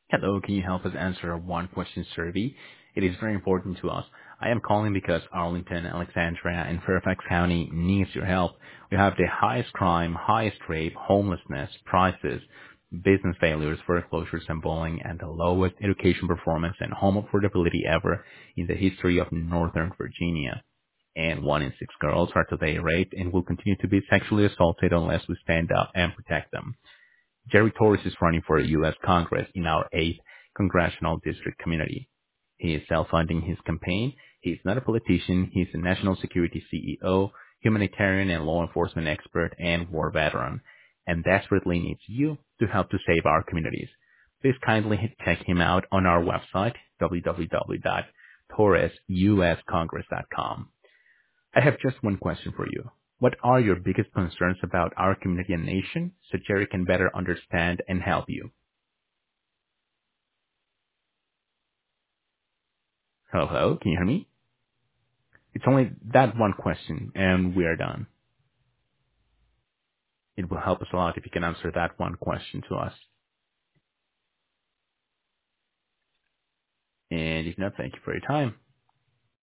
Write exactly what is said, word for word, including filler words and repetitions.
Hello, can you help us answer a one-question survey? It is very important to us. I am calling because Arlington, Alexandria, and Fairfax County needs your help. We have the highest crime, highest rape, homelessness, prices, business failures, foreclosures, and bullying, and the lowest education performance and home affordability ever in the history of Northern Virginia. And one in six girls are today raped and will continue to be sexually assaulted unless we stand up and protect them. Jerry Torres is running for U S Congress in our eighth congressional district community. He is self-funding his campaign. He is not a politician. He is a national security C E O, humanitarian and law enforcement expert, and war veteran, and desperately needs you to help to save our communities. Please kindly check him out on our website, w w w dot torres u s congress dot com. I have just one question for you. What are your biggest concerns about our community and nation so Jerry can better understand and help you? Hello, hello, can you hear me? It's only that one question and we are done. It will help us a lot if you can answer that one question to us. And if not, thank you for your time.